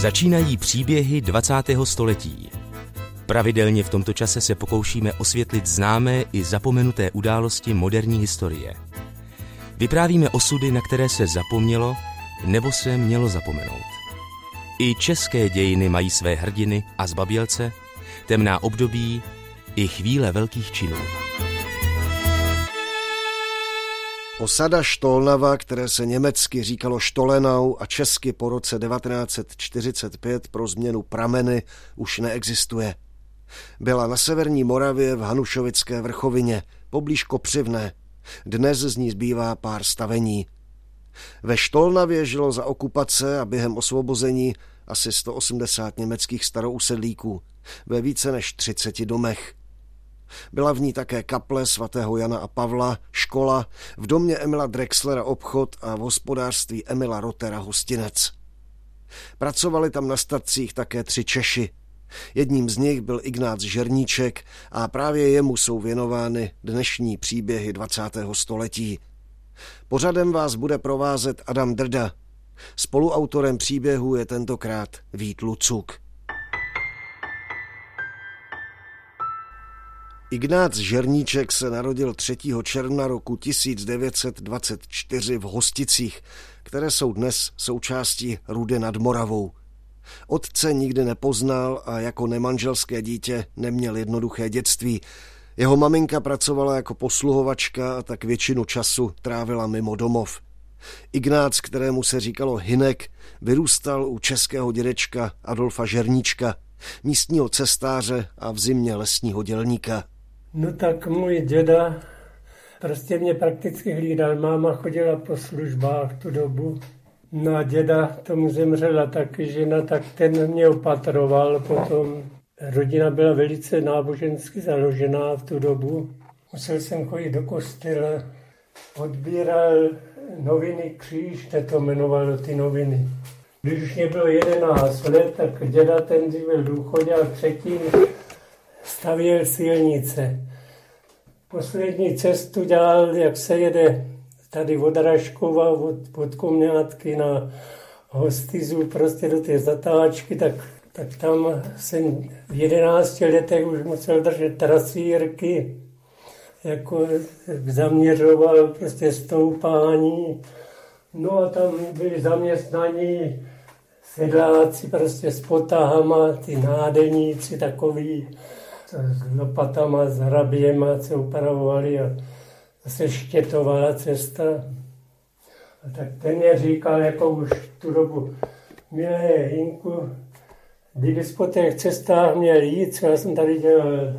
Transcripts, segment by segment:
Začínají příběhy 20. století. Pravidelně v tomto čase se pokoušíme osvětlit známé i zapomenuté události moderní historie. Vyprávíme osudy, na které se zapomnělo nebo se mělo zapomenout. I české dějiny mají své hrdiny a zbabělce, temná období i chvíle velkých činů. Osada Štolnava, které se německy říkalo Štolenau a česky po roce 1945 pro změnu Prameny, už neexistuje. Byla na severní Moravě v Hanušovické vrchovině, poblíž Kopřivné. Dnes z ní zbývá pár stavení. Ve Štolnavě žilo za okupace a během osvobození asi 180 německých starousedlíků ve více než 30 domech. Byla v ní také kaple svatého Jana a Pavla, škola, v domě Emila Drexlera obchod a v hospodářství Emila Rotera hostinec. Pracovali tam na statcích také 3 Češi. Jedním z nich byl Ignác Žerníček a právě jemu jsou věnovány dnešní příběhy 20. století. Pořadem vás bude provázet Adam Drda. Spoluautorem příběhu je tentokrát Vít Lucuk. Ignác Žerníček se narodil 3. června roku 1924 v Hosticích, které jsou dnes součástí Rudy nad Moravou. Otce nikdy nepoznal a jako nemanželské dítě neměl jednoduché dětství. Jeho maminka pracovala jako posluhovačka a tak většinu času trávila mimo domov. Ignác, kterému se říkalo Hynek, vyrůstal u českého dědečka Adolfa Žerníčka, místního cestáře a v zimě lesního dělníka. No tak můj děda prostě mě prakticky hlídal. Máma chodila po službách tu dobu. No a děda tomu zemřela taky žena, tak ten mě opatroval potom. Rodina byla velice nábožensky založená v tu dobu. Musel jsem chodit do kostela. Odbíral noviny Kříž, to jmenovalo ty noviny. Když už mě bylo 11 let, tak děda ten byl v důchodě a předtím stavěl silnice. Poslední cestu dělal, jak se jede tady od Raškova, od Komňátky na Hostizu, prostě do té zatáčky, tak tam jsem v 11 letech už musel držet trasírky, jako zaměřoval prostě stoupání. No a tam byli zaměstnaní sedláci prostě s potahama, ty nádeníci takový, s lopatama, s hraběma, co upravovali a zase štětovala cesta. A tak ten mě říkal, jako už tu dobu, milé Hinku, kdybys po těch cestách měl jít, co já jsem tady dělal.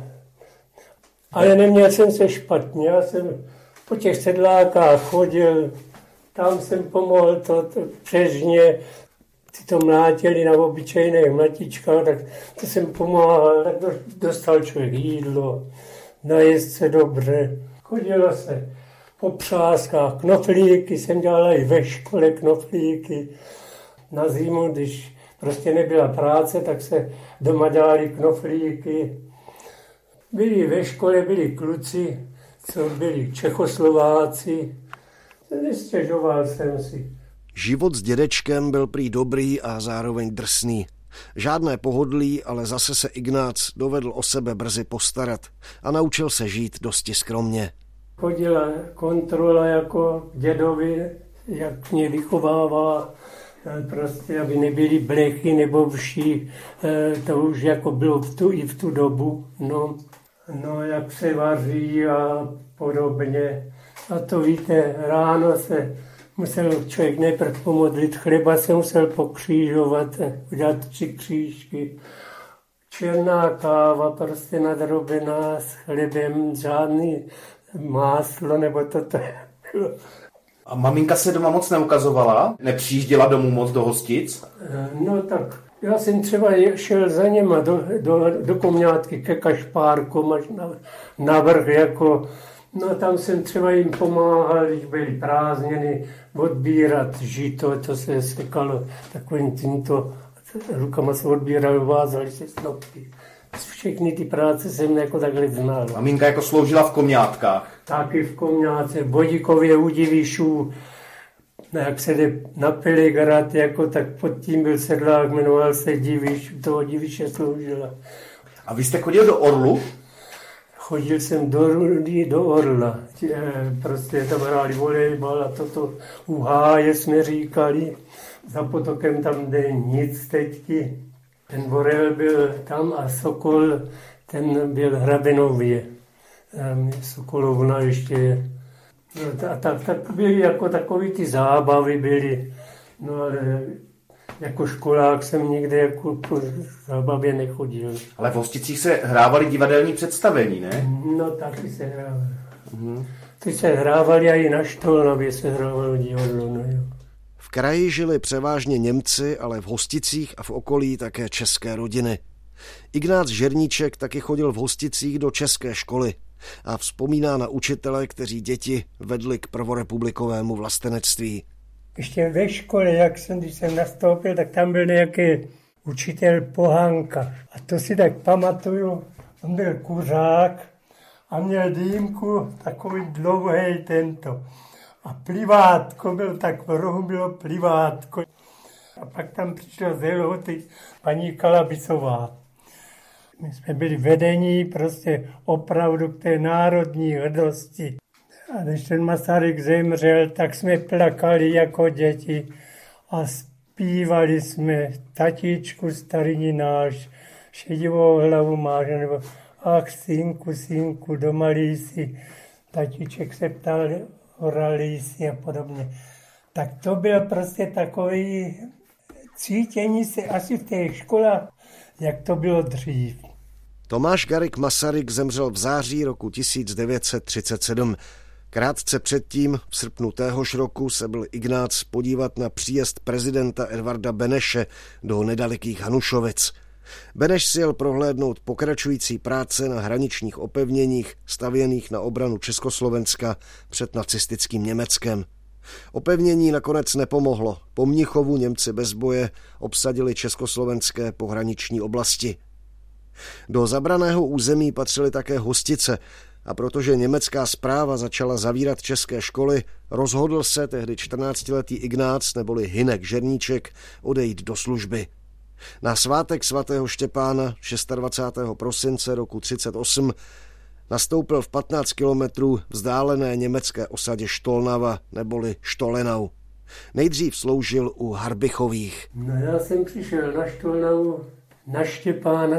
Ale neměl jsem se špatně, já jsem po těch sedlákách chodil, tam jsem pomohl to přežně, ty to mlátili na obyčejných mlatičkách, tak to jsem pomáhal, tak dostal člověk jídlo, najíst se dobře. Chodilo se po přáskách, knoflíky jsem dělal i ve škole, knoflíky. Na zimu, když prostě nebyla práce, tak se doma dělali knoflíky. Byli ve škole, byli kluci, co byli Čechoslováci. Nestěžoval jsem si. Život s dědečkem byl prý dobrý a zároveň drsný. Žádné pohodlí, ale zase se Ignác dovedl o sebe brzy postarat a naučil se žít dosti skromně. Chodila kontrola jako dědovi, jak mě vychovává, prostě aby nebyly blechy nebo vší, to už jako bylo i v tu dobu, no jak se vaří a podobně. A to víte, ráno se musel člověk nejprve pomodlit, chleba se musel pokřížovat, udělat 3 křížky. Černá káva, prostě nadrobená s chlebem, žádný máslo nebo toto. A maminka se doma moc neukazovala? Nepřijížděla domů moc do Hostic? No tak, já jsem třeba šel za něma do Komňátky ke Kašpárkům až na vrch, jako, no tam jsem třeba jim pomáhal, když byly prázdniny, odbírat žito, to se sekalo takovým tímto, rukama se odbíralo, vázali se snopky. Všechny ty práce jsem jako takhle znal. Maminka jako sloužila v Komňátkách? Taky v Komňátce, Bodíkově u Divišů, No jak se jde na Peligrad, jako, tak pod tím byl sedlák, jmenoval se Diviš, toho Diviše sloužila. A vy jste chodil do Orlu? Chodil jsem do Orla, prostě tam hráli volejbal a toto u háje jsme říkali. Za potokem tam jde nic teďky. Ten Borel byl tam a Sokol, ten byl Hrabenově. Sokolovna ještě je. No, tak byly jako takový ty zábavy byly. No ale jako školák jsem nikde jako po zábavě nechodil. Ale v Hosticích se hrávaly divadelní představení, ne? No taky se hrávaly. Ty se hrávaly a i na Štolnavě se hrávalo divadlo. No, jo. V kraji žili převážně Němci, ale v Hosticích a v okolí také české rodiny. Ignác Žerníček taky chodil v Hosticích do české školy a vzpomíná na učitele, kteří děti vedli k prvorepublikovému vlastenectví. Ještě ve škole, když jsem nastoupil, tak tam byl nějaký učitel Pohánka. A to si tak pamatuju, on byl kuřák a měl dýmku takový dlouhý tento. A plivátko byl, tak v rohu bylo plivátko. A pak tam přišla z Helhoty paní Kalabicová. My jsme byli vedení prostě opravdu k té národní hrdosti. A když ten Masaryk zemřel, tak jsme plakali jako děti a zpívali jsme Tatíčku starý náš, šedivou hlavu máš, nebo ach synku, doma lísi. Tatíček se ptal, horali si a podobně. Tak to byl prostě takový cítění se asi v té škole, jak to bylo dřív. Tomáš Garrigue Masaryk zemřel v září roku 1937. Krátce předtím, v srpnu téhož roku, se byl Ignác podívat na příjezd prezidenta Edvarda Beneše do nedalekých Hanušovic. Beneš si jel prohlédnout pokračující práce na hraničních opevněních stavěných na obranu Československa před nacistickým Německem. Opevnění nakonec nepomohlo. Po Mnichovu Němci bez boje obsadili československé pohraniční oblasti. Do zabraného území patřily také Hostice a protože německá správa začala zavírat české školy, rozhodl se tehdy 14letý Ignác neboli Hynek Žerníček odejít do služby. Na svátek svatého Štěpána 26. prosince roku 1938 nastoupil v 15 kilometrů vzdálené německé osadě Štolnava neboli Štolenau. Nejdřív sloužil u Harbichových. No já jsem přišel na Štolnavu na Štěpána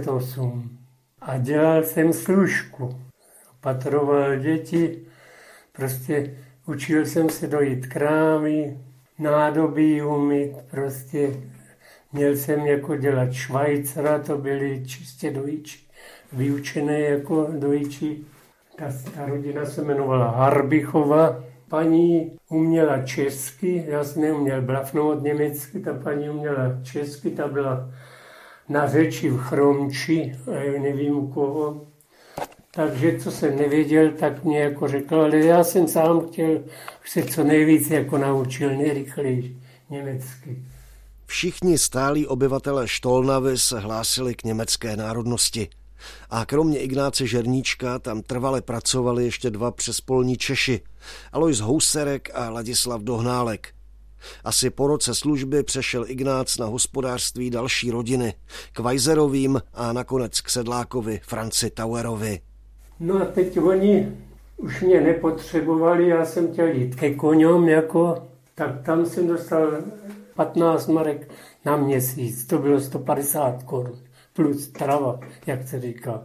38 a dělal jsem služku. Patroval děti, prostě učil jsem se dojít krávy, nádobí umýt, prostě měl jsem jako dělat švajcara, to byli čistě dojiči, vyučené jako dojiči. Ta rodina se jmenovala Harbichova. Paní uměla česky, já jsem neuměl blafnout německy, ta paní uměla česky, ta byla na řeči v Chromči, nevím u koho. Takže co jsem nevěděl, tak mě jako řekl, ale já jsem sám chtěl se co nejvíc jako naučil, nejrychleji německy. Všichni stálí obyvatelé Štolnavy se hlásili k německé národnosti. A kromě Ignáce Žerníčka tam trvale pracovali ještě dva přespolní Češi, Alois Houserek a Ladislav Dohnálek. Asi po roce služby přešel Ignác na hospodářství další rodiny, k Vajzerovým a nakonec k sedlákovi Franci Tauerovi. No a teď oni už mě nepotřebovali, já jsem chtěl jít ke koňům, tak tam jsem dostal 15 marek na měsíc, to bylo 150 korun, plus trava, jak se říká.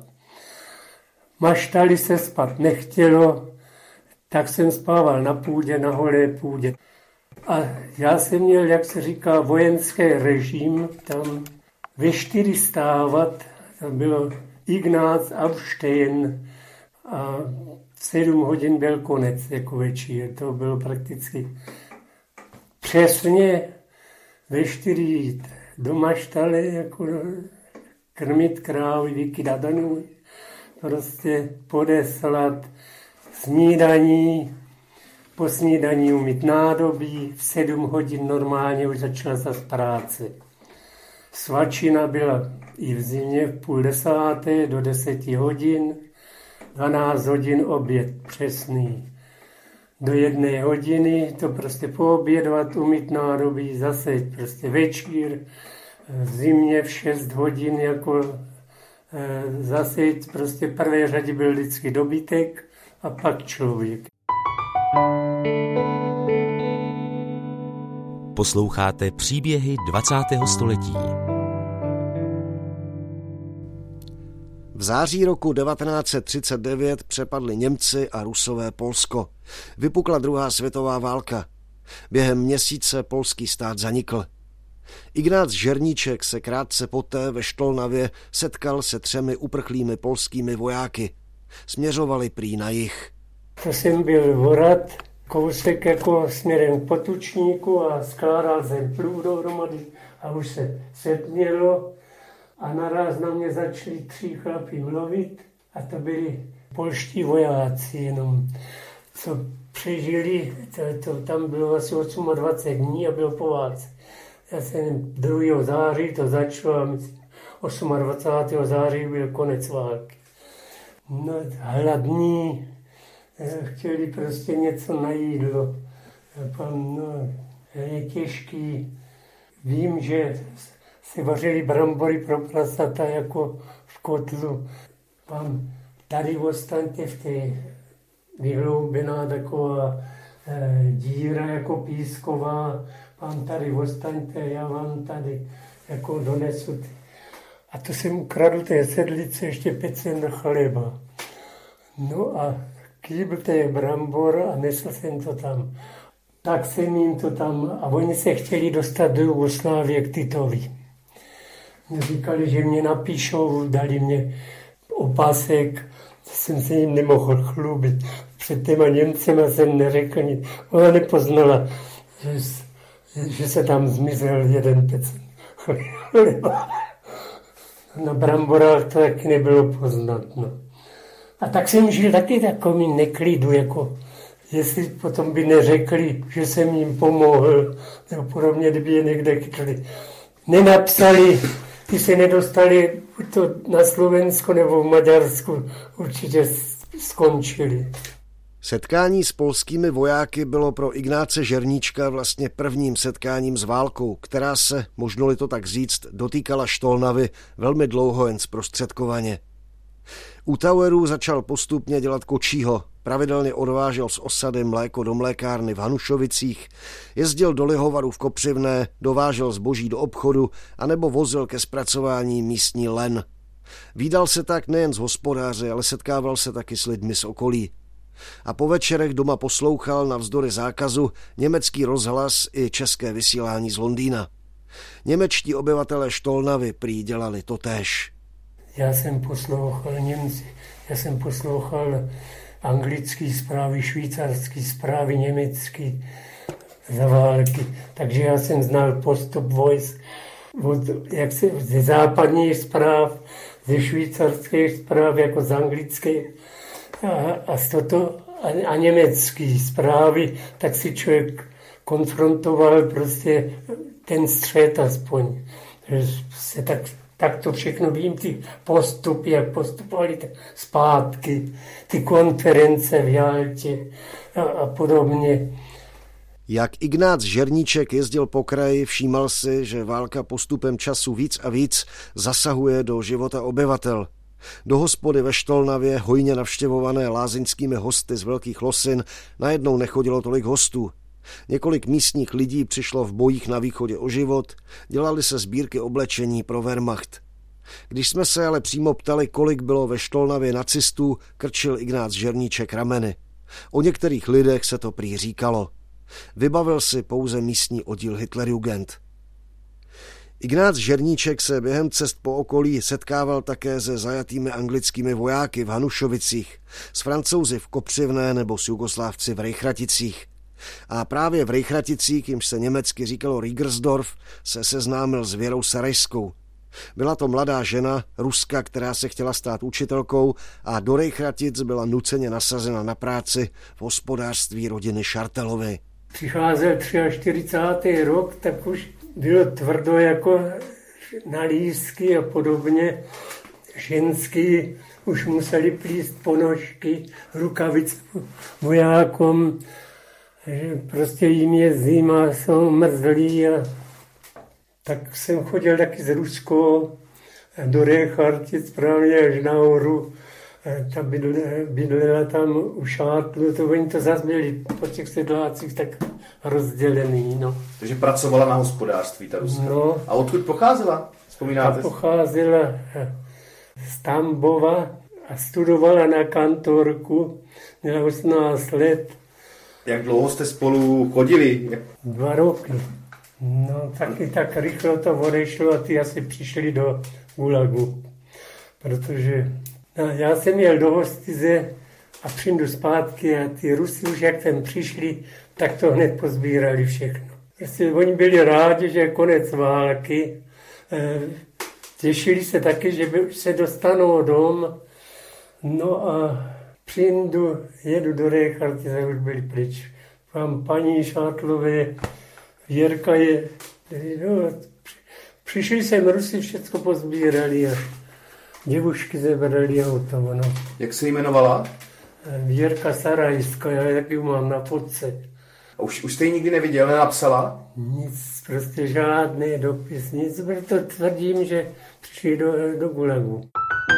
Maštali se spát nechtělo, tak jsem spával na půdě, na holé půdě. A já jsem měl, jak se říká, vojenský režim, tam ve 4 stávat, tam bylo Ignác Abštejn a 7 hodin byl konec, jako večer. To bylo prakticky přesně ve 4 jít do maštale, jako krmit krávy, vykydat danů, prostě podeslat snídaní, po snídaní umýt nádobí, v 7 hodin normálně už začala zase práce. Svačina byla i v zimě v 9:30 do 10 hodin, 12 hodin oběd přesný. do 1 hodiny, to prostě poobědvat, umýt nádobí, zase prostě večír, v zimě v 6 hodin jako zase prostě v prvé řadě byl vždycky dobytek a pak člověk. Posloucháte příběhy 20. století. V září roku 1939 přepadli Němci a Rusové Polsko. Vypukla druhá světová válka. Během měsíce polský stát zanikl. Ignác Žerníček se krátce poté ve Štolnavě setkal se 3 uprchlými polskými vojáky. Směřovali prý na jih. To jsem byl vorat, kousek jako směrem k Potučníku a skládal jsem plůh dohromady a už se setmělo a naraz na mě začali 3 chlapi mluvit a to byli polští vojáci jenom, co přežili, tam bylo asi 28 dní a bylo po válce. Já jsem 2. září to začalo a myslím, 28. září byl konec války. No, hladní, chtěli prostě něco na jídlo. No, je těžký. Vím, že se vařili brambory pro prasata jako v kotlu. Vám tady ostaňte v té vyhloubená taková díra jako písková. Vám tady ostaňte, já vám tady jako donesu. A to jsem ukradl té sedlice ještě pecen chleba. No a kýbl té brambor a nesl jsem to tam. Tak jsem jim to tam a oni se chtěli dostat do Jugoslávie k Titovi. Říkali, že mě napíšou, dali mě opasek, jsem se jim nemohl chlubit. Před těma Němcema jsem neřekl nic. Ona nepoznala, že se tam zmizel jeden pecen chleba. Na bramborách to taky nebylo poznat. No. A tak jsem žil taky takovým neklidu, jako jestli potom by neřekli, že jsem jim pomohl, nebo podobně, kdyby je někde chytli. Nenapsali, ty se nedostali to na Slovensko nebo v Maďarsku, určitě skončili. Setkání s polskými vojáky bylo pro Ignáce Žerníčka vlastně prvním setkáním s válkou, která se, možno-li to tak říct, dotýkala Štolnavy velmi dlouho jen zprostředkovaně. U Tauerů začal postupně dělat kočího, pravidelně odvážel z osady mléko do mlékárny v Hanušovicích, jezdil do Lihovaru v Kopřivné, dovážel zboží do obchodu anebo vozil ke zpracování místní len. Vídal se tak nejen s hospodáři, ale setkával se taky s lidmi z okolí. A po večerech doma poslouchal navzdory zákazu německý rozhlas i české vysílání z Londýna. Němečtí obyvatelé Štolnavy prý dělali totéž. Já jsem poslouchal Němci, já jsem poslouchal anglické zprávy, švýcarské zprávy, německé za války. Takže já jsem znal postup vojsk ze západních zpráv, ze švýcarských zpráv, jako z anglických a německé zprávy, tak si člověk konfrontoval prostě ten střet aspoň. Se tak to všechno vím, ty postupy, jak postupovali zpátky, ty konference v Jaltě a podobně. Jak Ignác Žerníček jezdil po kraji, všímal si, že válka postupem času víc a víc zasahuje do života obyvatel. Do hospody ve Štolnavě, hojně navštěvované lázeňskými hosty z Velkých Losin, najednou nechodilo tolik hostů. Několik místních lidí přišlo v bojích na východě o život, dělali se sbírky oblečení pro Wehrmacht. Když jsme se ale přímo ptali, kolik bylo ve Štolnavě nacistů, krčil Ignác Žerníček rameny. O některých lidech se to prý říkalo. Vybavil si pouze místní oddíl Hitlerjugend. Ignác Žerníček se během cest po okolí setkával také se zajatými anglickými vojáky v Hanušovicích, s Francouzi v Kopřivné nebo s Jugoslávci v Rejchraticích. A právě v Rejchraticích, jimž se německy říkalo Riegersdorf, se seznámil s Věrou Sarajskou. Byla to mladá žena, Ruska, která se chtěla stát učitelkou a do Rejchratic byla nuceně nasazena na práci v hospodářství rodiny Šartelovy. Přicházel 43. rok, tak už bylo tvrdo jako na lístky a podobně. Ženský už museli plíst ponožky, rukavice vojákům že prostě jim je zima, jsou mrzlí a tak jsem chodil taky z Ruskou do Richartic právě až nahoru. Ta bydlela tam u šátlu, to oni to zase byli po těch sedlácích tak rozdělený. No. Takže pracovala na hospodářství ta Ruska. No. A odkud pocházela? Vzpomínáte? Ta pocházela z Tambova a studovala na kantorku, měla 18 let. Jak dlouho jste spolu chodili? 2 roky. No taky tak rychle to odešlo a ty asi přišli do Gulagu. Protože já jsem jel do Hostize a přijdu zpátky a ty Rusy už jak tam přišli, tak to hned pozbírali všechno. Prostě oni byli rádi, že je konec války. Těšili se taky, že se dostanou dom. No a jedu do Richartice, už byli pryč. Mám paní Šátlové, Jirka je... No, přišli sem Rusy, všechno pozbírali a děvušky zebrali auto. No. Jak se jmenovala? Jirka Sarajská, já taky mám na fotce. A už jste ji nikdy neviděl, nenapsala? Nic, prostě žádný dopis, nic, proto tvrdím, že přišli do Gulagu.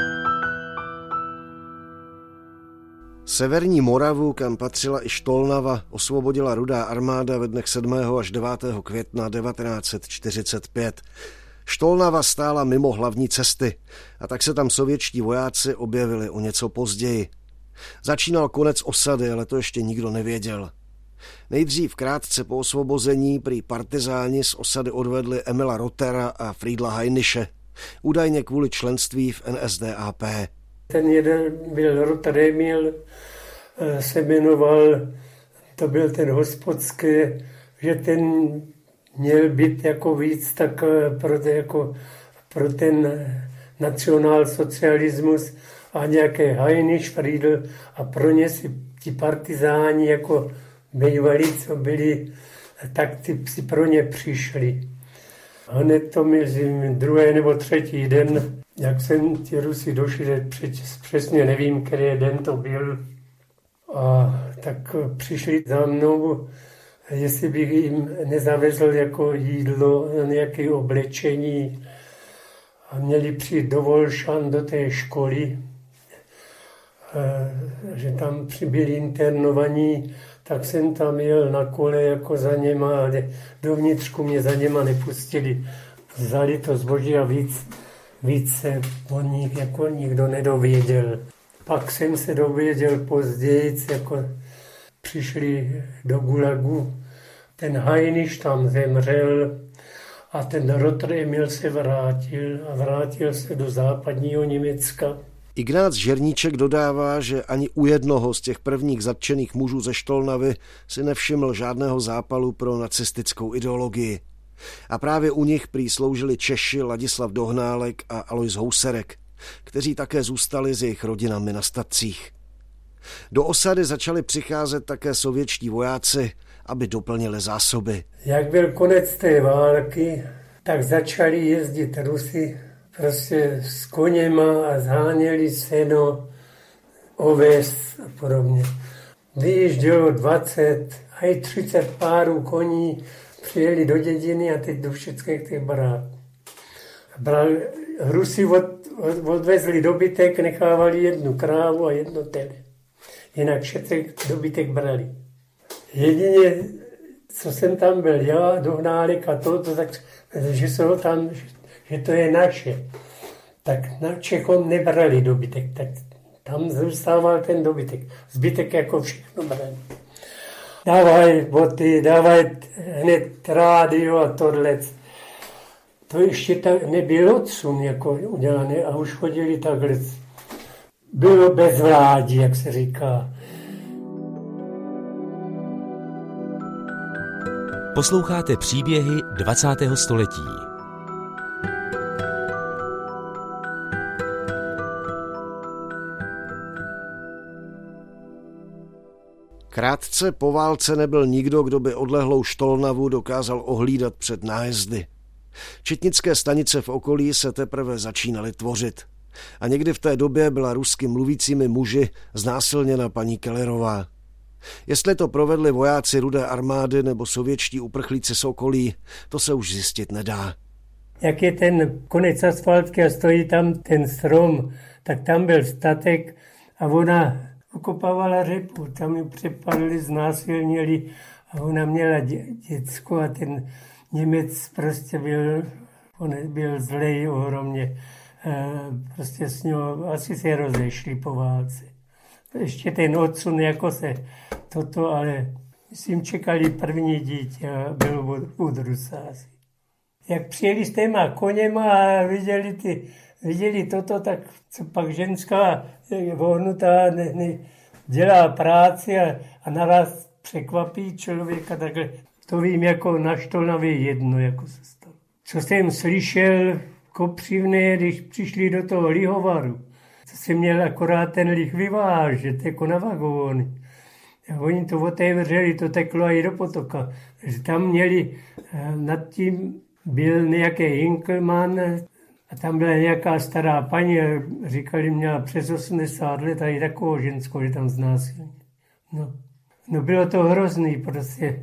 Severní Moravu, kam patřila i Štolnava, osvobodila Rudá armáda ve dnech 7. až 9. května 1945. Štolnava stála mimo hlavní cesty a tak se tam sovětští vojáci objevili o něco později. Začínal konec osady, ale to ještě nikdo nevěděl. Nejdřív krátce po osvobození prý partizáni z osady odvedli Emila Rotera a Friedla Heiniše, údajně kvůli členství v NSDAP. Ten jeden byl Roter Emil, se jmenoval, to byl ten hospodský, že ten měl být jako víc tak pro ten nacionálsocialismus a nějaký Heinisch, Friedl a pro ně si ti partizáni jako bývalí, co byli, tak si pro ně přišli. Hned to mezi 2. nebo 3. den, jak jsem ti Rusi došli, přesně nevím, který den to byl, a tak přišli za mnou, jestli bych jim nezavezl jako jídlo, nějaké oblečení a měli přijít do Volšan, do té školy, že tam byli internovaní, tak jsem tam jel na kole jako za něma, ale dovnitřku mě za něma nepustili. Vzali to zboží a víc se o nich jako nikdo nedověděl. Pak jsem se dověděl později, jako přišli do Gulagu. Ten Heinisch tam zemřel a ten Roter Emil se vrátil se do západního Německa. Ignác Žerníček dodává, že ani u jednoho z těch prvních zatčených mužů ze Štolnavy si nevšiml žádného zápalu pro nacistickou ideologii. A právě u nich prý sloužili Češi Ladislav Dohnálek a Alois Houserek, kteří také zůstali s jejich rodinami na statcích. Do osady začali přicházet také sovětští vojáci, aby doplnili zásoby. Jak byl konec té války, tak začali jezdit Rusy prostě s koněma a zháněli seno, oves a podobně. Vyjíždělo 20 a i 30 párů koní, přijeli do dědiny a teď do všeckých těch baráků. Rusy odvezli dobytek, nechávali 1 krávu a 1 tele. Jinak všecký dobytek brali. Jedině, co jsem tam byl já, Dohnálek a to tak, že jsou tam, že to je naše. Tak na Čechom nebrali dobytek, tak tam zůstával ten dobytek. Zbytek jako všechno brali. Dávaj boty, dávaj hned rádio a tohle. To ještě nebylo odsun jako udělané a už chodili takhle. Bylo bezvládí, jak se říká. Posloucháte příběhy 20. století. Krátce po válce nebyl nikdo, kdo by odlehlou Štolnavu dokázal ohlídat před nájezdy. Četnické stanice v okolí se teprve začínaly tvořit. A někdy v té době byla rusky mluvícími muži znásilněna paní Kellerová. Jestli to provedli vojáci Rudé armády nebo sovětští uprchlíci z okolí, to se už zjistit nedá. Jak je ten konec asfaltky a stojí tam ten strom, tak tam byl statek a ona okopávala řepu. Tam ji přepadli, znásilnili a ona měla děcko a ten Němec prostě byl zlej ohromně. Prostě s ňou asi se rozešli po válce. Ještě ten odsun jako se toto, ale myslím čekali první dítě a bylo od Rusáci. Jak přijeli s těma koněma a viděli toto, tak co pak ženská vohnutá dělá práci a naraz překvapí člověka, takhle to vím jako na Štolnavě jedno, jako se stalo. Co jsem slyšel kopřivné, když přišli do toho lihovaru, co jsem měl akorát ten lich vyvážet, jako na vagóny. A oni to otevřeli, to teklo i do potoka. Takže tam měli, nad tím byl nějaký Hinkelmann a tam byla nějaká stará paní, říkali, měla přes 80 let a i takovou ženskou, že tam znásilnili. No bylo to hrozný prostě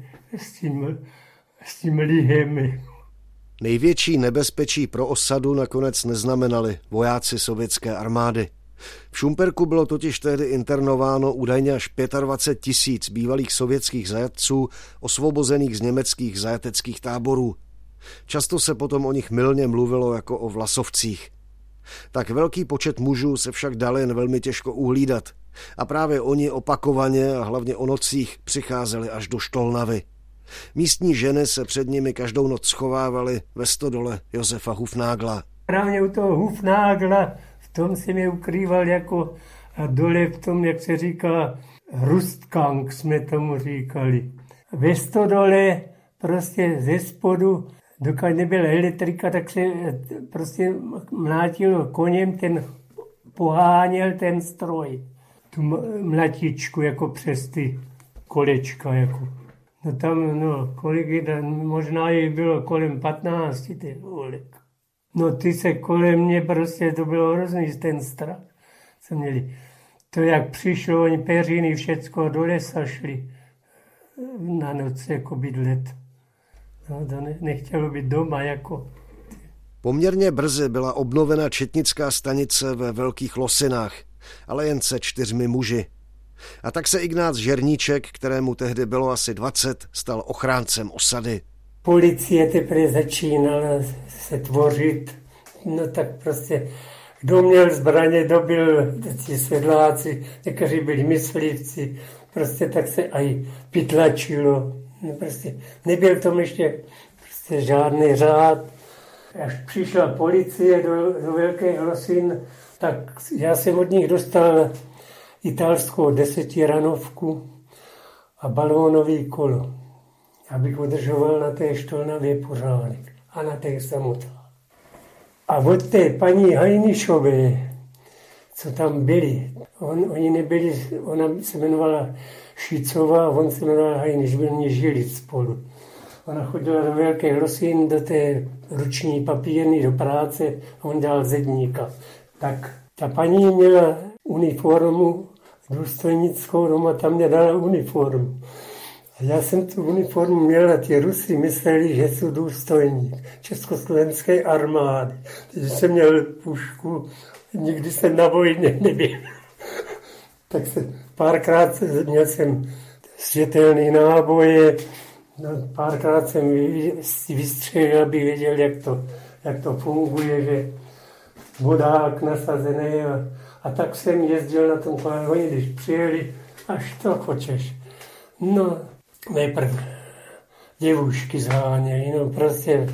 s tím lihem. Největší nebezpečí pro osadu nakonec neznamenali vojáci sovětské armády. V Šumperku bylo totiž tehdy internováno údajně až 25 000 bývalých sovětských zajatců osvobozených z německých zajateckých táborů. Často se potom o nich mylně mluvilo jako o vlasovcích. Tak velký počet mužů se však dal jen velmi těžko uhlídat. A právě oni opakovaně a hlavně o nocích přicházeli až do Štolnavy. Místní ženy se před nimi každou noc schovávaly ve stodole Josefa Hufnágla. Právě u toho Hufnágla, v tom se mě ukrýval jako a dole v tom, jak se říká, Rustgang jsme tomu říkali. Ve stodole prostě ze spodu, dokud nebyla elektrika, tak se prostě mlátilo koněm, ten poháněl ten stroj. Tu mlatičku jako přes ty kolečka jako. No tam, kolik je, možná jich bylo kolem 15, ty volek. No ty se kolem mě prostě, to bylo hrozný ten strach. Co měli. To jak přišlo, oni peřiny všecko do lesa šli na noc jako bydlet. No to nechtělo být doma jako. Poměrně brzy byla obnovena četnická stanice ve Velkých Losinách, ale jen se 4 muži. A tak se Ignác Žerníček, kterému tehdy bylo asi 20, stal ochráncem osady. Policie teprve začínala se tvořit, no tak prostě kdo měl zbraně, dobil ti sedláci, někteří byli myslivci, prostě tak se aj pytlačilo. No prostě nebyl tom ještě prostě žádný řád. Až přišla policie do Velkých Losin, tak já jsem od nich dostal italskou 10ranovku a balónový kolo, abych udržoval na té Štolnavě pořádek a na té samotě. A od té paní Hajnišové, co tam byli, oni nebyli, ona se jmenovala Šicová, on se jmenoval Hajniš, oni žili spolu. Ona chodila do Velkých Losin, do té ruční papírny, do práce, a on dělal zedníka. Tak ta paní měla uniformu důstojnickou, doma tam mě dala uniformu. A já jsem tu uniformu měl a ti Rusy mysleli, že jsou důstojník Československé armády. Takže jsem měl pušku, nikdy jsem na vojně nebyl. Tak se párkrát měl jsem zřetelný náboje, párkrát jsem vystřelil, aby věděl, jak to funguje, že vodák nasazený a tak jsem jezdil na tom kole. Oni když přijeli, až to хочeš. No, nejprve děvušky zháněli, prostě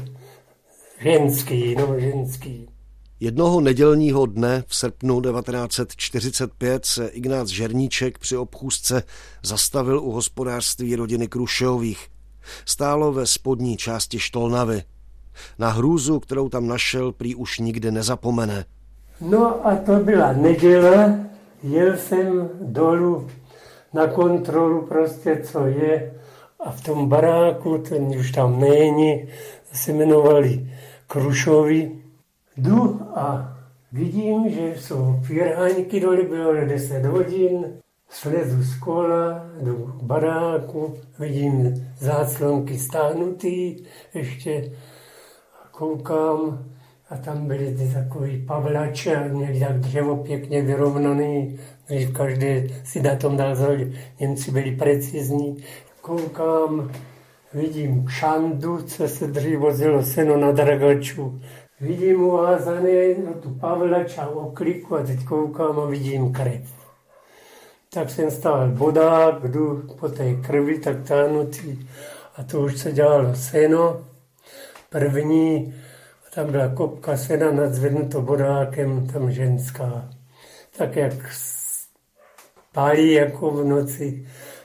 ženský. Jednoho nedělního dne v srpnu 1945 se Ignác Žerníček při obchůzce zastavil u hospodářství rodiny Krušeových. Stálo ve spodní části Štolnavy. Na hrůzu, kterou tam našel, prý už nikdy nezapomene. No a to byla neděle, jel jsem dolů na kontrolu prostě, co je. A v tom baráku, ten už tam není, se jmenovali Krušovi. Jdu a vidím, že jsou firhaňky dole, bylo 10 hodin. Slezu z kola do baráku, vidím záclonky stáhnutý, ještě koukám a tam byly ty takový pavlače a měli tak dřevo pěkně vyrovnaný, že každý si na tom dal záležet. Němci byli precizní. Koukám, vidím šandu, co se dřív vozilo seno na dragaču. Vidím uvázaný na tu pavlač a okliku a teď koukám a vidím krev. Tak jsem stál bodák, jdu po té krvi, tak táhnutý. A to už se dělalo seno. První, a tam byla kopka sena nadzvednuto bodákem, tam ženská. Tak jak pálí jako v noci,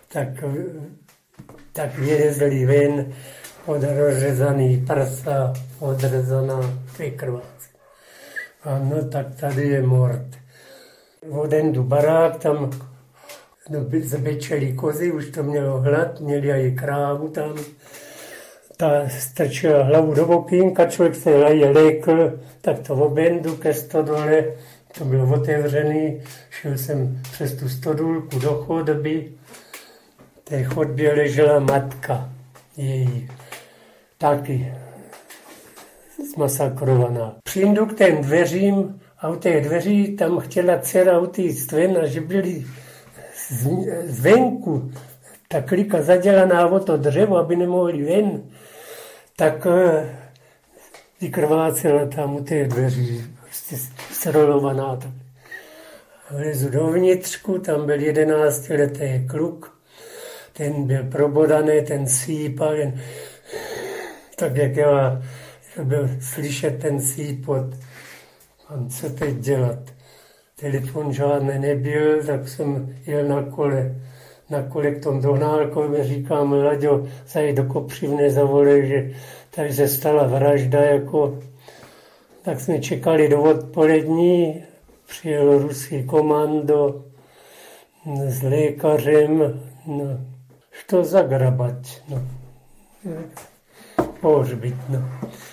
tak vylezli ven, odrzezaný prsa, odrezaná krváce. A no tak tady je mort. Oden do barák, tam zabečeli kozy, už to mělo hlad, měli i krávu tam. Ta strčila hlavu do okýnka, člověk se lékl, tak to obendu ke stodole, to bylo otevřený, šel jsem přes tu stodulku do chodby, v té chodbě ležela matka její, taky zmasakrovaná. Přijdu k těm dveřím a u těch dveří tam chtěla dcera utíct ven a že byli zvenku ta klika zadělaná o to dřevo, aby nemohli ven, tak vykrvácela tam u těch dveří, prostě srolovaná. Vlezu dovnitřku, tam byl 11letý kluk, ten byl probodaný, ten sípal, tak jak já byl slyšet ten sípot, mám co teď dělat. Telefon žádný nebyl, tak jsem jel na kole k tomu Dohnálkovi, říkám, Laďo, zajď do Kopřivny, zavolej, že tady se stala vražda, jako. Tak jsme čekali do odpolední, přijelo ruský komando s lékařem, no, što zagrabat, no, pohřbit, no.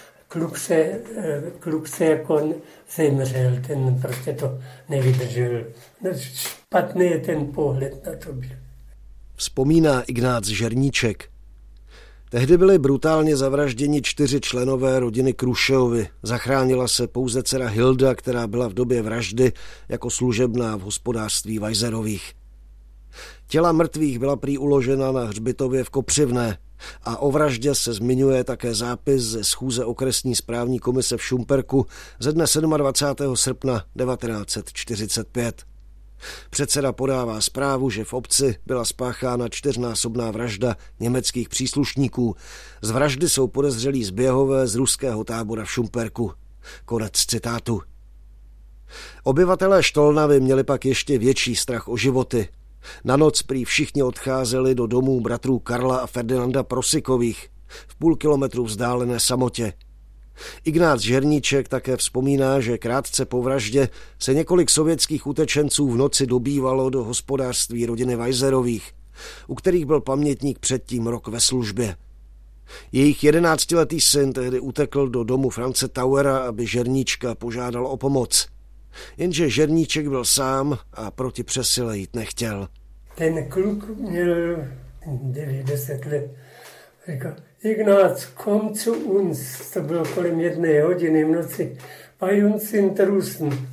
Kluk se jako zemřel, ten prostě to nevydržel. No, špatný je ten pohled na to byl. Vzpomíná Ignác Žerníček. Tehdy byli brutálně zavražděni 4 členové rodiny Krušeovy. Zachránila se pouze dcera Hilda, která byla v době vraždy jako služebná v hospodářství Weiserových. Těla mrtvých byla prý uložena na hřbitově v Kopřivné a o vraždě se zmiňuje také zápis ze schůze okresní správní komise v Šumperku ze dne 27. srpna 1945. Předseda podává zprávu, že v obci byla spáchána 4násobná vražda německých příslušníků. Z vraždy jsou podezřelí zběhové z ruského tábora v Šumperku. Konec citátu. Obyvatelé Štolnavy měli pak ještě větší strach o životy. Na noc prý všichni odcházeli do domů bratrů Karla a Ferdinanda Prosikových v půl kilometru vzdálené samotě. Ignác Žerníček také vzpomíná, že krátce po vraždě se několik sovětských utečenců v noci dobývalo do hospodářství rodiny Weiserových, u kterých byl pamětník předtím rok ve službě. Jejich 11letý syn tehdy utekl do domu France Tauera, aby Žerníčka požádal o pomoc. Jenže Žerníček byl sám a proti přesile jít nechtěl. Ten kluk měl 9-10 let. Říkal, Ignác, komm zu uns. To bylo kolem 1 hodiny v noci. Bei uns in Trussen.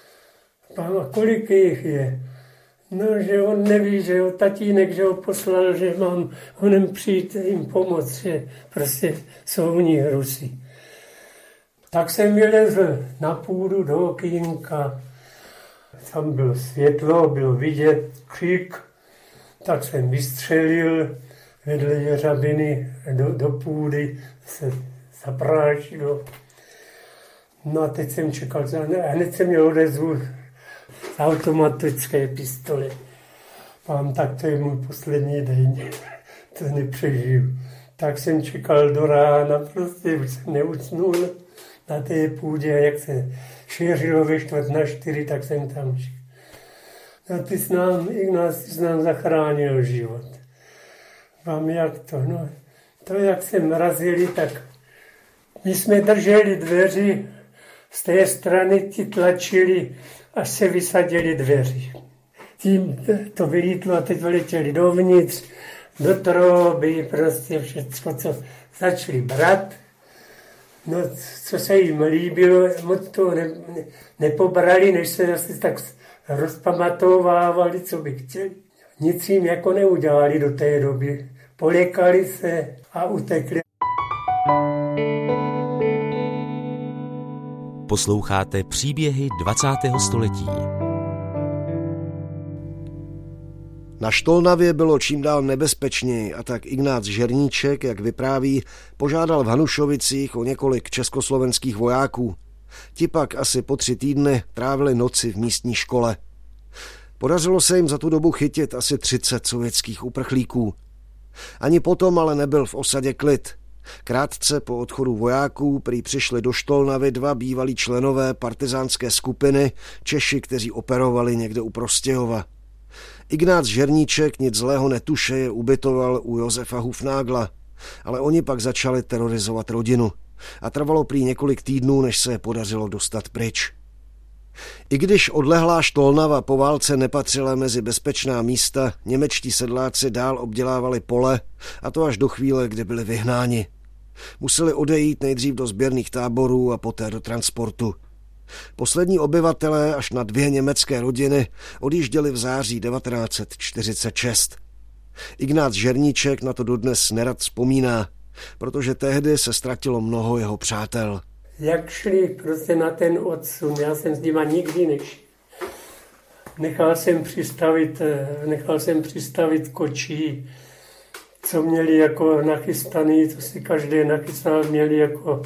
A kolik jich je? No, že on neví, že ho tatínek, že ho poslal, že mám honem přijít jim pomoct, že prostě jsou u nich Rusy. Tak jsem vylezl na půdu do okýnka. Tam bylo světlo, bylo vidět křik. Tak jsem vystřelil vedle jeřabiny do půdy, se zaprášilo. No a teď jsem čekal, a hned jsem měl odezvu z automatické pistole. Pán, tak to je můj poslední den, to nepřežiju. Tak jsem čekal do rána, prostě už jsem neusnul na té půdě, jak se šířilo ve 3:45, tak jsem tam šel. No ty jsi nám zachránil život. Vám jak to, no, to jak se mrazili, tak my jsme drželi dveři, z té strany ti tlačili, až se vysadili dveři. tím to vylítlo a teď vyletěli dovnitř, do trouby, prostě všechno, co začali brát. No, co se jim líbilo, moc to nepobrali, než se asi tak rozpamatovávali, co by chtěli. Nic jim jako neudělali do té doby. Polékali se a utekli. Posloucháte příběhy 20. století. Na Štolnavě bylo čím dál nebezpečněji a tak Ignác Žerníček, jak vypráví, požádal v Hanušovicích o několik československých vojáků. Ti pak asi po 3 týdny trávili noci v místní škole. Podařilo se jim za tu dobu chytit asi 30 sovětských uprchlíků. Ani potom ale nebyl v osadě klid. Krátce po odchodu vojáků prý přišli do Štolnavy 2 bývalí členové partizánské skupiny, Češi, kteří operovali někde u Prostějova. Ignác Žerníček nic zlého netušeje ubytoval u Josefa Hufnagla, ale oni pak začali terorizovat rodinu a trvalo prý několik týdnů, než se je podařilo dostat pryč. I když odlehlá Štolnava po válce nepatřila mezi bezpečná místa, němečtí sedláci dál obdělávali pole, a to až do chvíle, kdy byli vyhnáni. Museli odejít nejdřív do sběrných táborů a poté do transportu. Poslední obyvatelé až na 2 německé rodiny odjížděli v září 1946. Ignác Žerníček na to dodnes nerad vzpomíná, protože tehdy se ztratilo mnoho jeho přátel. Jak šli prostě na ten odsun, já jsem s nima nikdy nešel. Nechal jsem přistavit kočí, co měli jako nachystaný, to si každý nachystal, měli jako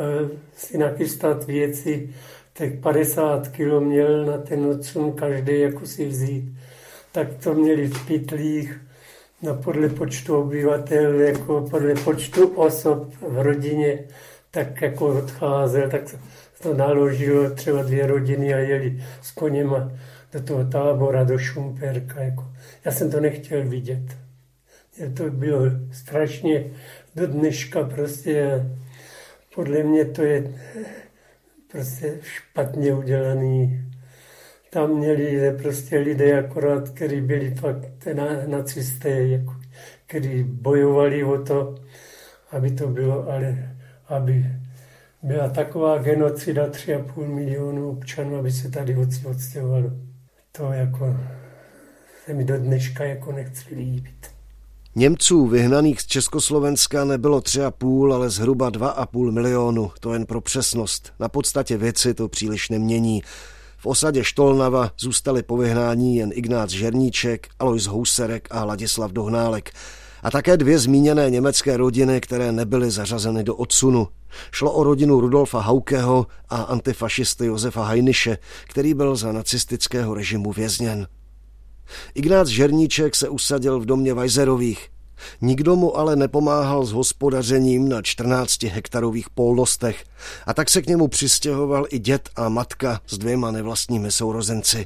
si nachystat věci. Tak 50 kilo měl na ten odsun každý jako si vzít. Tak to měli v pytlích, no podle počtu obyvatel, jako podle počtu osob v rodině, tak jako odcházel, tak to naložilo třeba 2 rodiny a jeli s koněma do toho tábora, do Šumperka. Jako. Já jsem to nechtěl vidět. To bylo strašně do dneška prostě, podle mě to je prostě špatně udělaný. Tam měli prostě lidé akorát, kteří byli fakt nacisté, jako, kteří bojovali o to, aby to bylo, ale aby byla taková genocida 3,5 milionu občanů, aby se tady odstěhovalo. To jako se mi do dneška jako nechce líbit. Němců vyhnaných z Československa nebylo 3,5, ale zhruba 2,5 milionu. To jen pro přesnost. Na podstatě věci to příliš nemění. V osadě Štolnava zůstali po vyhnání jen Ignác Žerníček, Alojz Houserek a Ladislav Dohnálek. A také 2 zmíněné německé rodiny, které nebyly zařazeny do odsunu. Šlo o rodinu Rudolfa Haukeho a antifašisty Josefa Heiniše, který byl za nacistického režimu vězněn. Ignác Žerníček se usadil v domě Vajzerových. Nikdo mu ale nepomáhal s hospodařením na 14-hektarových polnostech a tak se k němu přistěhoval i děd a matka s 2 nevlastními sourozenci.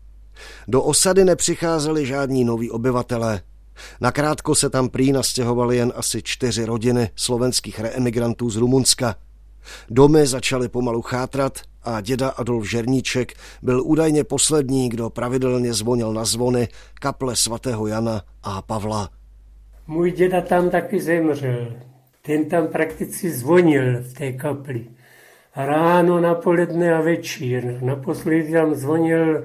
Do osady nepřicházeli žádní noví obyvatelé. Nakrátko se tam prý nastěhovaly jen asi 4 rodiny slovenských reemigrantů z Rumunska. Domy začaly pomalu chátrat a děda Adolf Žerníček byl údajně poslední, kdo pravidelně zvonil na zvony kaple svatého Jana a Pavla. Můj děda tam taky zemřel. Ten tam prakticky zvonil v té kapli. Ráno, napoledne a večír. Naposledy tam zvonil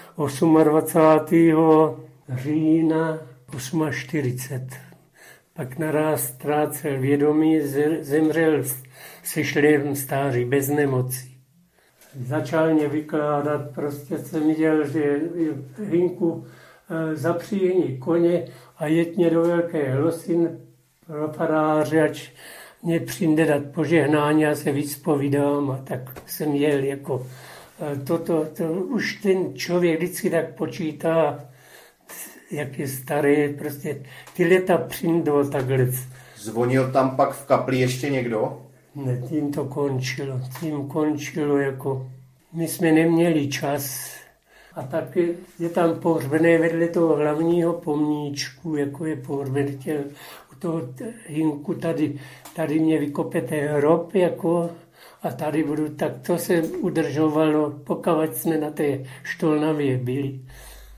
28. října 48. Pak naraz ztrácel vědomí, zemřel se šlém stáří, bez nemocí. Začal mě vykládat, prostě jsem viděl, že Hinku zapříjení koně a jet mě do Velké Losin pro faráře, ať mě přijde dát požehnání, já se vyspovídám a tak jsem jel jako to už ten člověk vždycky tak počítá, jak je starý, prostě ty leta přijdou takhle. Zvonil tam pak v kapli ještě někdo? Ne, tím končilo jako, my jsme neměli čas a taky je tam pohřbené vedle toho hlavního pomníčku, jako je pohřbený u toho Hinku, tady mě vykopete hrob, jako, a tady budu, tak to se udržovalo, pokud jsme na té Štolnavě byli.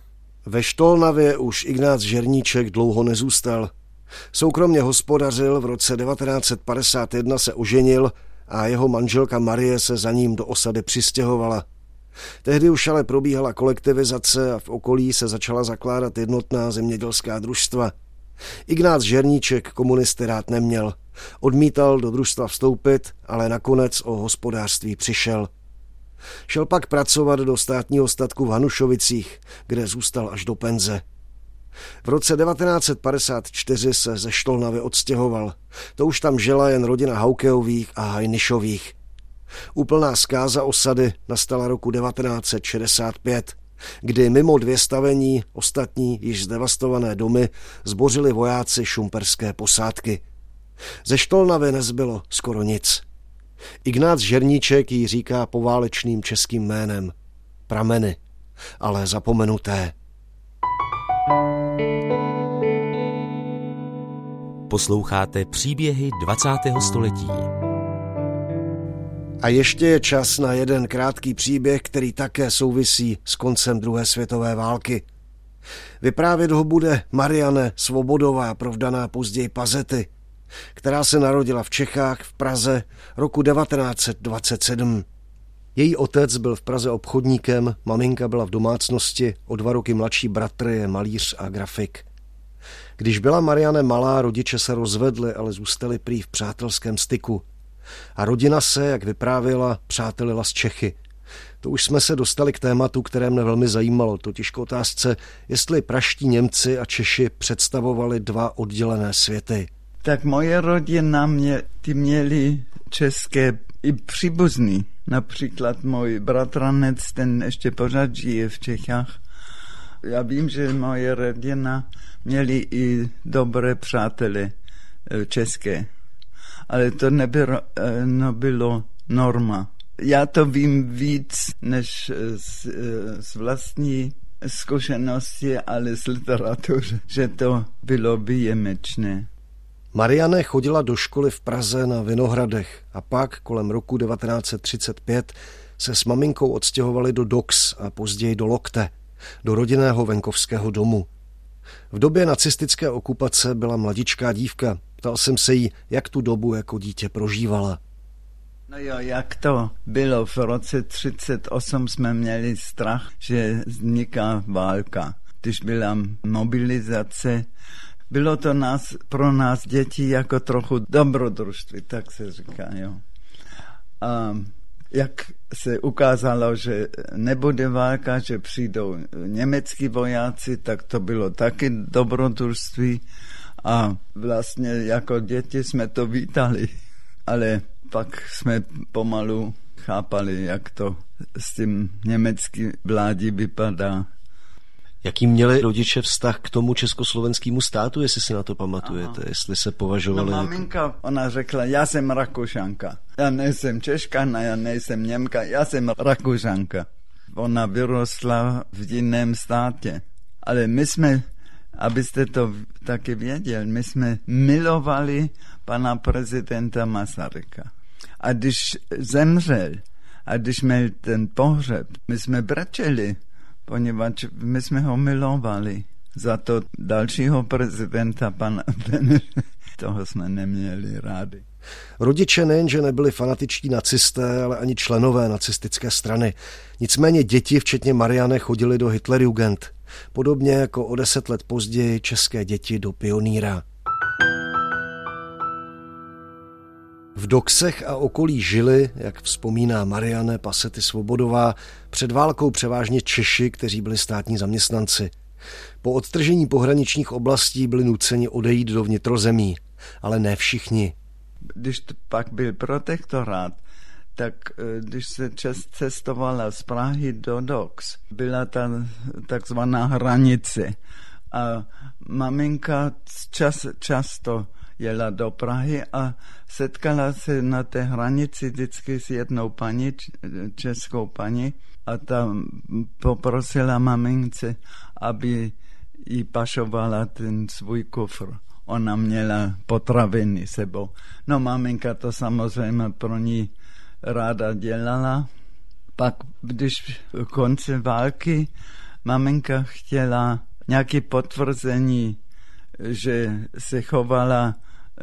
Ve Štolnavě už Ignác Žerníček dlouho nezůstal. Soukromně hospodařil, v roce 1951 se oženil a jeho manželka Marie se za ním do osady přistěhovala. Tehdy už ale probíhala kolektivizace a v okolí se začala zakládat jednotná zemědělská družstva. Ignác Žerníček komunisty rád neměl. Odmítal do družstva vstoupit, ale nakonec o hospodářství přišel. Šel pak pracovat do státního statku v Hanušovicích, kde zůstal až do penze. V roce 1954 se ze Štolnavy odstěhoval. To už tam žila jen rodina Haukeových a Hajnišových. Úplná zkáza osady nastala roku 1965, kdy mimo 2 stavení ostatní již zdevastované domy zbořili vojáci šumperské posádky. Ze Štolnavy nezbylo skoro nic. Ignác Žerníček jí říká poválečným českým jménem Prameny, ale zapomenuté. Posloucháte příběhy 20. století. A ještě je čas na jeden krátký příběh, který také souvisí s koncem druhé světové války. Vyprávět ho bude Marianne Svobodová, provdaná později Pazety, která se narodila v Čechách v Praze roku 1927. Její otec byl v Praze obchodníkem, maminka byla v domácnosti, o 2 roky mladší bratr je malíř a grafik. Když byla Marianne malá, rodiče se rozvedli, ale zůstali prý v přátelském styku. A rodina se, jak vyprávěla, přátelila s Čechy. To už jsme se dostali k tématu, které mne velmi zajímalo, totiž k otázce, jestli praští Němci a Češi představovali 2 oddělené světy. Tak moje rodina měli české i příbuzný. Například můj bratranec, ten ještě pořád žije v Čechách. Já vím, že moje rodina měli i dobré přátele české. Ale to nebylo norma. Já to vím víc než z vlastní zkušenosti, ale z literatury, že to bylo výjimečné. Marianne chodila do školy v Praze na Vinohradech a pak kolem roku 1935 se s maminkou odstěhovali do Dox a později do Lokte, do rodinného venkovského domu. V době nacistické okupace byla mladičká dívka. Ptal jsem se jí, jak tu dobu jako dítě prožívala. No jo, jak to bylo. V roce 1938 jsme měli strach, že vzniká válka. Když byla mobilizace, bylo to pro nás děti jako trochu dobrodružství, tak se říká, jo. A jak se ukázalo, že nebude válka, že přijdou německý vojáci, tak to bylo taky dobrodružství a vlastně jako děti jsme to vítali, ale pak jsme pomalu chápali, jak to s tím německým vládí vypadá. Jaký měli rodiče vztah k tomu československému státu, jestli si na to pamatujete, jestli se považovali... No maminka, ona řekla, já jsem Rakušanka. Já nejsem Češka, já nejsem Němka, já jsem Rakušanka. Ona vyrostla v jiném státě. Ale my jsme, abyste to taky věděli, my jsme milovali pana prezidenta Masaryka. A když zemřel, a když měl ten pohřeb, my jsme brečeli, poněvadž my jsme ho milovali. Za to dalšího prezidenta, pana toho jsme neměli rádi. Rodiče nejenže nebyli fanatičtí nacisté, ale ani členové nacistické strany. Nicméně děti, včetně Marianne, chodili do Hitlerjugend. Podobně jako o 10 let později české děti do Pionýra. V Doxech a okolí žili, jak vzpomíná Marianne Pazety Svobodová, před válkou převážně Češi, kteří byli státní zaměstnanci. Po odtržení pohraničních oblastí byli nuceni odejít do vnitrozemí, ale ne všichni. Když pak byl protektorát, tak když se cestovala z Prahy do Dox, byla ta takzvaná hranice. A maminka často jela do Prahy a setkala se na té hranici vždycky s jednou paní, českou paní, a tam poprosila mamince, aby jí pašovala ten svůj kufr. Ona měla potraviny sebou. No maminka to samozřejmě pro ní ráda dělala. Pak, když konce války maminka chtěla nějaké potvrzení, že se chovala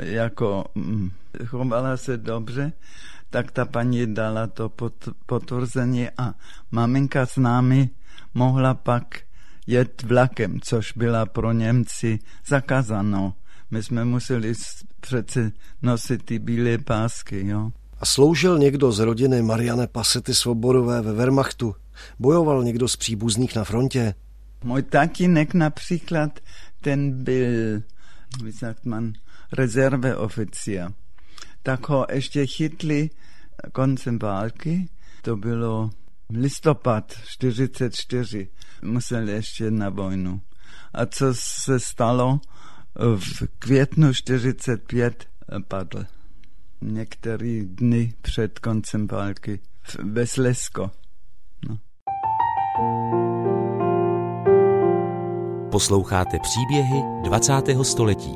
se dobře, tak ta paní dala to potvrzení a maminka s námi mohla pak jet vlakem, což byla pro Němci zakázáno. My jsme museli přece nosit ty bílé pásky, jo. A sloužil někdo z rodiny Marianne Passety Svobodové ve Wehrmachtu? Bojoval někdo z příbuzných na frontě? Můj tatínek například, ten byl, wie sagt man, rezerveoficiér. Tak ho ještě chytli koncem války, to bylo listopad 1944, musel ještě na vojnu. A co se stalo? V květnu 1945 padl. Některé dny před koncem války ve Slezsko. No. Posloucháte příběhy 20. století.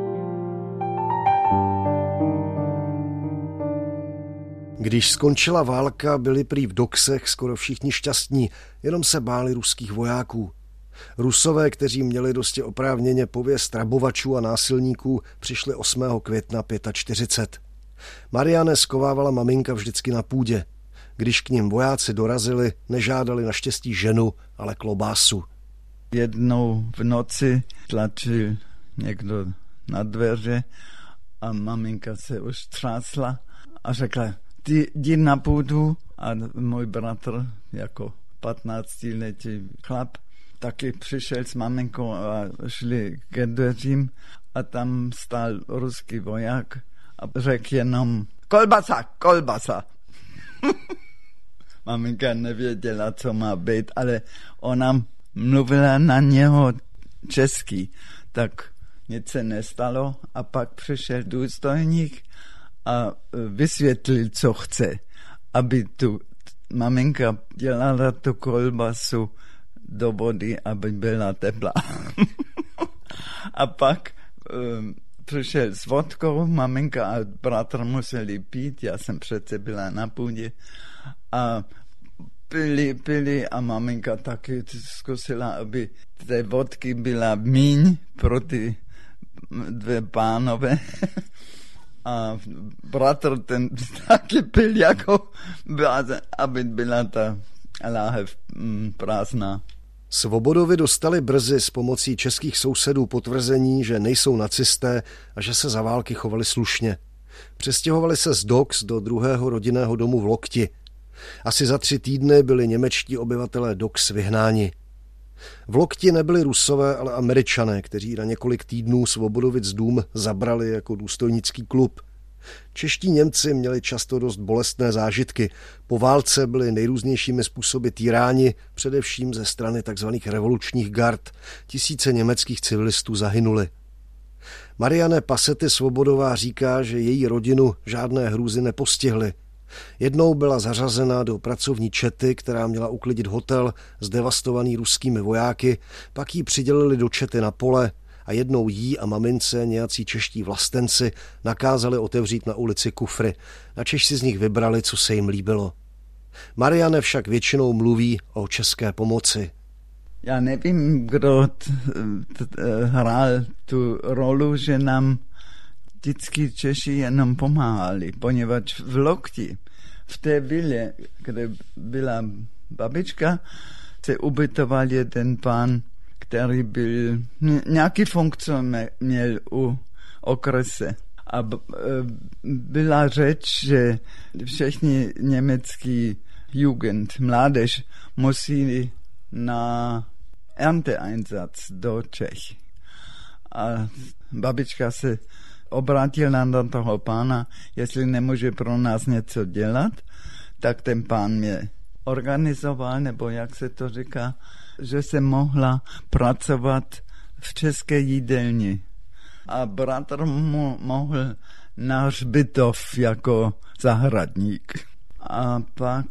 Když skončila válka, byli prý v Doksech skoro všichni šťastní, jenom se báli ruských vojáků. Rusové, kteří měli dosti oprávněně pověst rabovačů a násilníků, přišli 8. května 1945. Marianne skovávala maminka vždycky na půdě. Když k nim vojáci dorazili, nežádali naštěstí ženu, ale klobásu. Jednou v noci tlačil někdo na dveře a maminka se už třásla a řekla, ty jdi na půdu. A můj bratr, jako 15letý chlap, taky přišel s maminkou a šli ke dveřím a tam stál ruský voják a řekl jenom kolbasa. Maminka nevěděla, co má být, ale ona mluvila na něho česky, tak nic se nestalo a pak přišel důstojník a vysvětlil, co chce, aby tu maminka dělala tu kolbasu do vody, aby byla teplá. A pak přišel s vodkou, maminka a bratr museli pít, já jsem přece byla na půdě a pili a maminka taky zkusila, aby té vodky byla míň pro ty dvě pánové. A bratr ten taky pil, jako aby byla ta láhev prázdná. Svobodovi dostali brzy s pomocí českých sousedů potvrzení, že nejsou nacisté a že se za války chovali slušně. Přestěhovali se z Doks do druhého rodinného domu v Lokti. Asi za 3 týdny byli němečtí obyvatelé Doks vyhnáni. V Lokti nebyli Rusové, ale Američané, kteří na několik týdnů Svobodovic dům zabrali jako důstojnický klub. Čeští Němci měli často dost bolestné zážitky. Po válce byli nejrůznějšími způsoby týráni, především ze strany tzv. Revolučních gard. Tisíce německých civilistů zahynuli. Marianne Passety Svobodová říká, že její rodinu žádné hrůzy nepostihly. Jednou byla zařazena do pracovní čety, která měla uklidit hotel zdevastovaný ruskými vojáky, pak jí přidělili do čety na pole a jednou jí a mamince nějací čeští vlastenci nakázali otevřít na ulici kufry. Načež si z nich vybrali, co se jim líbilo. Marianne však většinou mluví o české pomoci. Já nevím, kdo hrál tu rolu, že nám vždycky Češi jenom pomáhali, poněvadž v Lokti, v té vile, kde byla babička, se ubytoval jeden pán, který byl, nějaký funkci měl u okrese. A byla řeč, že všichni německý Jugend, mládež, musí na Ernteeinsatz do Čech. A babička se obrátila na toho pána, jestli nemůže pro nás něco dělat, tak ten pán mě organizoval, nebo jak se to říká, že se mohla pracovat v české jídelni. A bratr mu mohl na hřbitov jako zahradník. A pak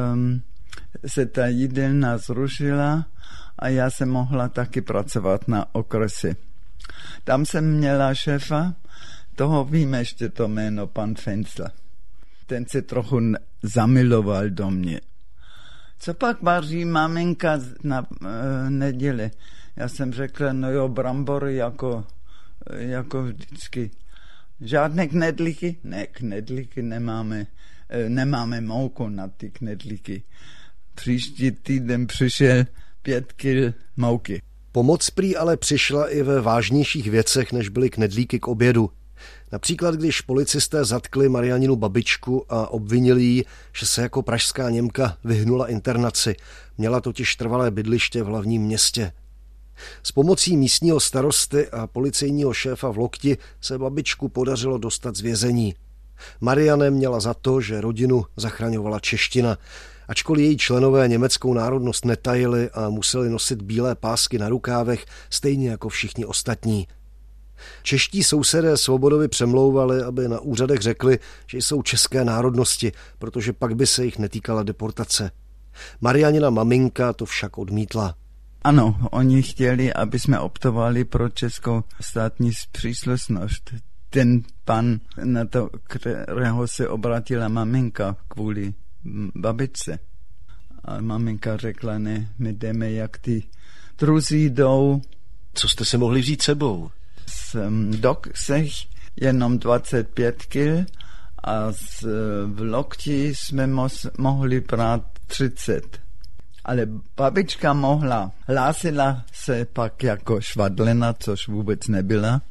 se ta jídelna zrušila a já jsem mohla taky pracovat na okresi. Tam jsem měla šéfa, toho vím ještě to jméno, pan Fenzler. Ten se trochu zamiloval do mě. Co pak vaří maminka na neděli? Já jsem řekl, no jo, brambory jako vždycky. Žádné knedlíky? Ne, knedlíky nemáme. Nemáme mouku na ty knedlíky. Příští týden přišel 5 kil mouky. Pomoc prý ale přišla i ve vážnějších věcech, než byly knedlíky k obědu. Například, když policisté zatkli Marianinu babičku a obvinili ji, že se jako pražská Němka vyhnula internaci. Měla totiž trvalé bydliště v hlavním městě. S pomocí místního starosty a policejního šéfa v lokti se babičku podařilo dostat z vězení. Marianne měla za to, že rodinu zachraňovala čeština, ačkoliv její členové německou národnost netajili a museli nosit bílé pásky na rukávech, stejně jako všichni ostatní. Čeští sousedé Svobodovi přemlouvali, aby na úřadech řekli, že jsou české národnosti, protože pak by se jich netýkala deportace. Marianina maminka to však odmítla. Ano, oni chtěli, aby jsme optovali pro českou státní příslušnost. Ten pan, na to, kterého se obratila maminka kvůli babičce. A maminka řekla, ne, my jdeme, jak ty druzí jdou. Co jste si mohli vzít sebou? Z doksech jenom 25 kil a v lokti jsme mohli brát 30. Ale babička hlásila se pak jako švadlena, což vůbec nebyla,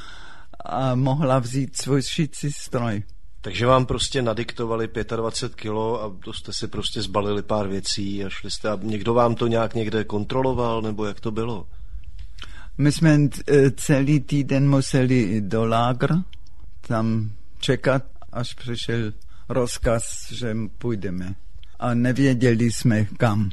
a mohla vzít svůj šicí stroj. Takže vám prostě nadiktovali 25 kilo a to jste si prostě zbalili pár věcí a šli jste a někdo vám to nějak někde kontroloval, nebo jak to bylo? My jsme celý týden museli do lágr, tam čekat, až přišel rozkaz, že půjdeme. A nevěděli jsme kam.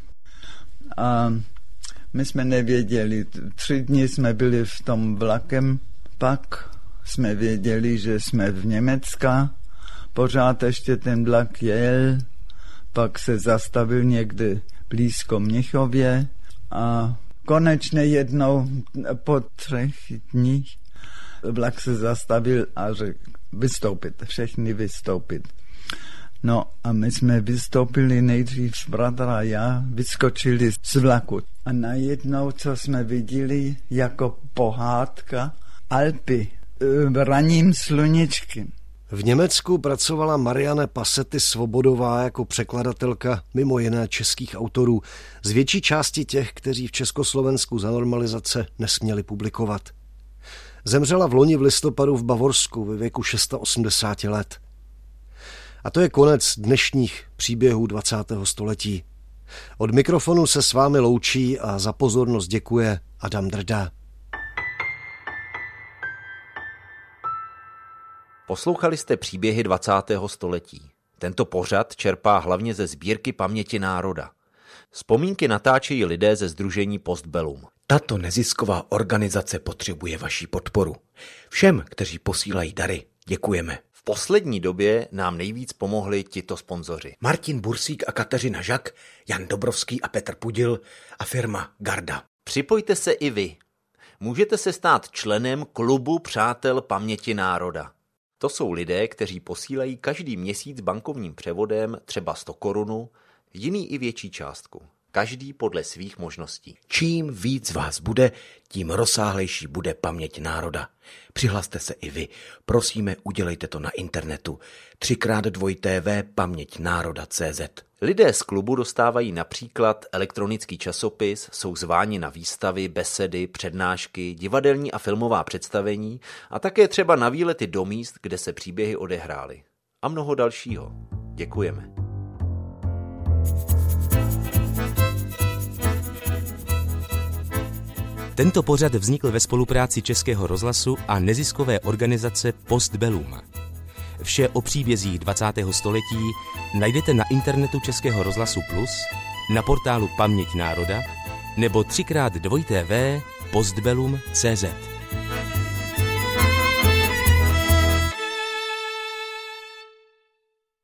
A my jsme nevěděli, 3 dny jsme byli v tom vlakem, pak jsme věděli, že jsme v Německu, pořád ještě ten vlak jel, pak se zastavil někde blízko Mnichově a konečně jednou po 3 dních vlak se zastavil a řekl vystoupit, všechny vystoupit. No a my jsme vystoupili nejdřív bratr a já, vyskočili z vlaku. A najednou, co jsme viděli jako pohádka, Alpy, raním sluníčkem. V Německu pracovala Marianne Passetti Svobodová jako překladatelka mimo jiné českých autorů, z větší části těch, kteří v Československu za normalizace nesměli publikovat. Zemřela vloni v listopadu v Bavorsku ve věku 86 let. A to je konec dnešních příběhů 20. století. Od mikrofonu se s vámi loučí a za pozornost děkuje Adam Drda. Poslouchali jste příběhy 20. století. Tento pořad čerpá hlavně ze sbírky Paměti národa. Vzpomínky natáčejí lidé ze sdružení Postbellum. Tato nezisková organizace potřebuje vaši podporu. Všem, kteří posílají dary, děkujeme. V poslední době nám nejvíc pomohli tito sponzoři. Martin Bursík a Kateřina Žak, Jan Dobrovský a Petr Pudil a firma Garda. Připojte se i vy. Můžete se stát členem klubu Přátel Paměti národa. To jsou lidé, kteří posílají každý měsíc bankovním převodem třeba 100 korun, jiný i větší částku. Každý podle svých možností. Čím víc vás bude, tím rozsáhlejší bude paměť národa. Přihlaste se i vy. Prosíme, udělejte to na internetu. 3x2 paměťnároda.cz. Lidé z klubu dostávají například elektronický časopis, jsou zváni na výstavy, besedy, přednášky, divadelní a filmová představení a také třeba na výlety do míst, kde se příběhy odehrály. A mnoho dalšího. Děkujeme. Tento pořad vznikl ve spolupráci Českého rozhlasu a neziskové organizace Postbellum. Vše o příbězích 20. století najdete na internetu Českého rozhlasu Plus, na portálu Paměť národa nebo 3x2 postbellum.cz.